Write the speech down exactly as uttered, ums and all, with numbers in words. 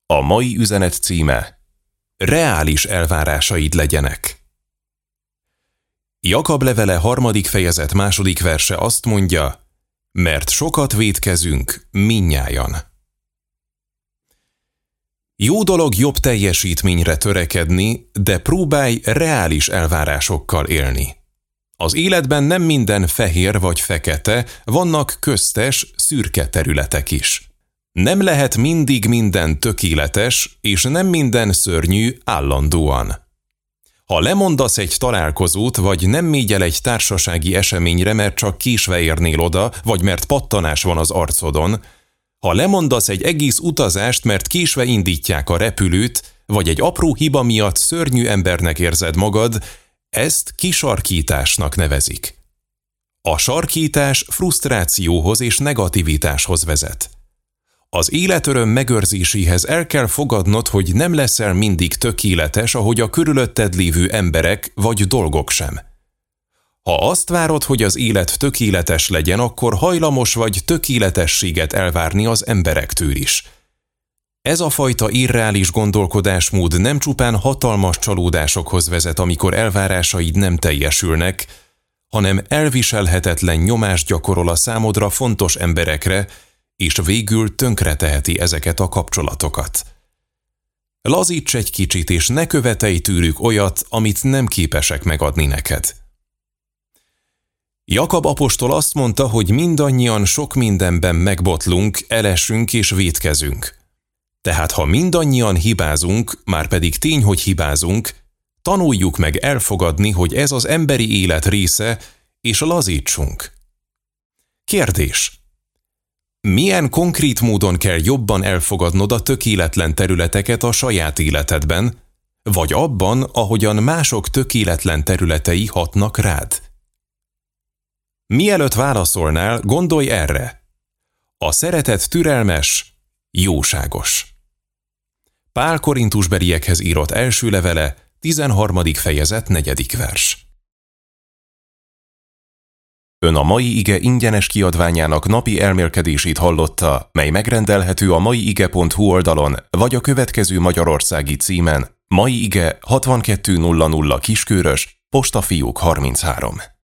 A mai üzenet címe: reális elvárásaid legyenek. Jakab levele harmadik fejezet második verse azt mondja: mert sokat vétkezünk mindnyájan. Jó dolog jobb teljesítményre törekedni, de próbálj reális elvárásokkal élni. Az életben nem minden fehér vagy fekete, vannak köztes, szürke területek is. Nem lehet mindig minden tökéletes, és nem minden szörnyű állandóan. Ha lemondasz egy találkozót, vagy nem mégy el egy társasági eseményre, mert csak késve érnél oda, vagy mert pattanás van az arcodon, ha lemondasz egy egész utazást, mert késve indítják a repülőt, vagy egy apró hiba miatt szörnyű embernek érzed magad, ezt kisarkításnak nevezik. A sarkítás frusztrációhoz és negativitáshoz vezet. Az életöröm megőrzéséhez el kell fogadnod, hogy nem leszel mindig tökéletes, ahogy a körülötted lévő emberek vagy dolgok sem. Ha azt várod, hogy az élet tökéletes legyen, akkor hajlamos vagy tökéletességet elvárni az emberektől is. Ez a fajta irreális gondolkodásmód nem csupán hatalmas csalódásokhoz vezet, amikor elvárásaid nem teljesülnek, hanem elviselhetetlen nyomást gyakorol a számodra fontos emberekre, és végül tönkreteheti ezeket a kapcsolatokat. Lazíts egy kicsit, és ne követelj tőlük olyat, amit nem képesek megadni neked. Jakab apostol azt mondta, hogy mindannyian sok mindenben megbotlunk, elesünk és vétkezünk. Tehát ha mindannyian hibázunk, már pedig tény, hogy hibázunk, tanuljuk meg elfogadni, hogy ez az emberi élet része, és lazítsunk. Kérdés: milyen konkrét módon kell jobban elfogadnod a tökéletlen területeket a saját életedben, vagy abban, ahogyan mások tökéletlen területei hatnak rád? Mielőtt válaszolnál, gondolj erre. A szeretet türelmes, jóságos. Pál Korintusbeliekhez írott első levele, tizenharmadik fejezet, negyedik vers. Ön a mai ige ingyenes kiadványának napi elmélkedését hallotta, mely megrendelhető a maiige pont hu oldalon, vagy a következő magyarországi címen: Mai Ige hatvankettő nulla nulla Kiskörös, Postafiók harminchárom.